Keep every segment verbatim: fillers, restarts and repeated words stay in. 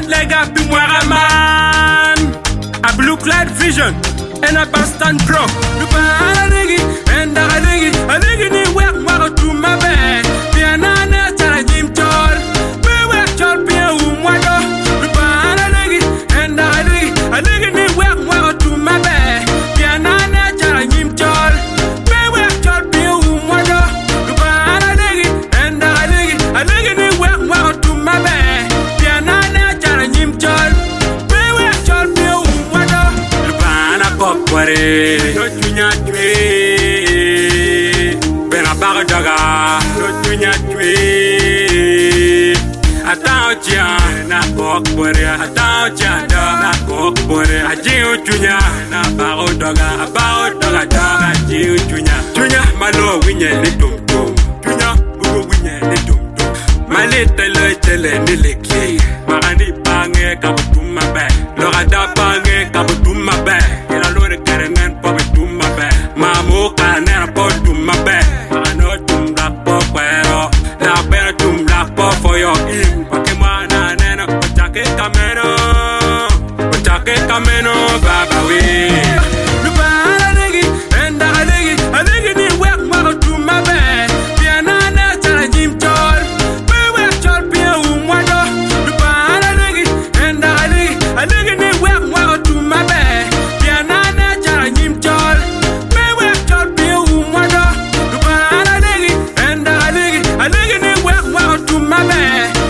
leg up in man. A blue clad vision and a Boston Pro. Look at a diggy and a diggy, a diggy ni work more to my bed. Pianana tara Jim Chol. We work chol pia umwado. Look at a diggy and a diggy, a diggy ni work more to my bed. Pianana tara Jim Chol. We work chol pia umwado. Look at a diggy and a diggy, a diggy ni work more to my bed. Pianana tara Jim Chol. We work chol pia umwado. Look at a popore. Don't you not Bena Bardaga, Lotunya Tree. Attends, tiens, na Bokbore, attends, tiens, na Bokbore. A Jiu Tunya, na Barodaga, a Barodaga, a Jiu Tunya. Tunya, Malo, Winnie, little tum. Tunya, Bugo Winnie, little tum. My little little Niliki, Marani Bange, Kabutuma Bay, Lorada Bange, Kabutuma Bay, in a load of Karen and Pobituma Bay. Mamu Kana Potum Bay. For your in Pokemon and a Pachake Camino, Pachake Camino, Baba we. Look at a diggy and a diggy, a diggy ni work more to my bed. Pianana tara Jim Chol. We work chol pia umwado. Look at a diggy and a diggy, a diggy ni work more to my bed. Pianana tara Jim Chol. We work chol pia umwado. Look at a diggy and a diggy, a diggy ni work more to my bed.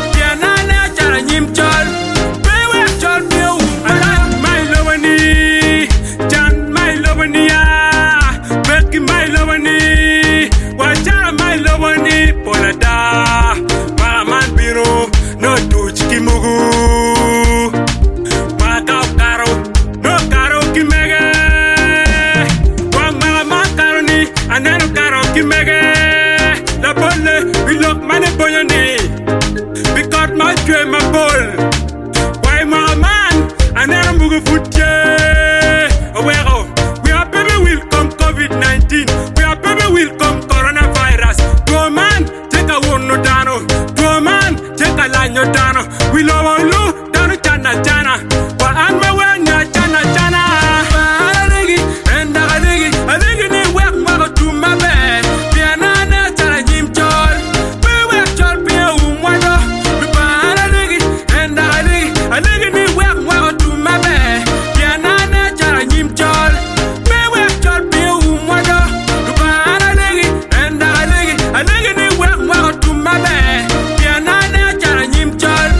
We love our look, down to Chana Chana. But I'm my way, Chana Chana. A diggy and a diggy, a diggy ni work more to my bed. Pianana tara Jim Chol. We work chol pia umwado. Look at a diggy and a diggy, a diggy ni work more to my bed. Pianana tara Jim Chol. We work chol pia umwado. Look at a diggy and a diggy, a diggy ni work more to my bed. Pianana tara Jim Chol.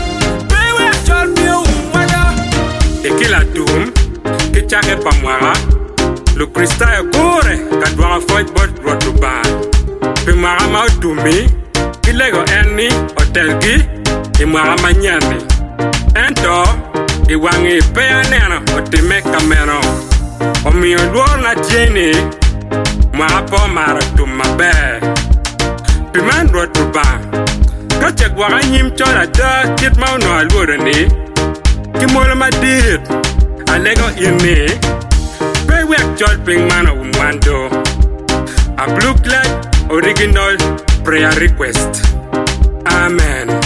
Kila tum, kichake pamwara, lu krista ya kore, kadwara fight bot rotuba. Pimara mautumi, kilego eni, hotelgi, imara manyani. Ento, iwangi pea nena, otime kamero. Omi onduo na jeni, mara po mara tumabe. Piman rotuba, kachek wara nyim chola da, kit mauno alurani. Kimola madid, a lego in me. Pay work jolping man of Wando. A blue clad original prayer request. Amen.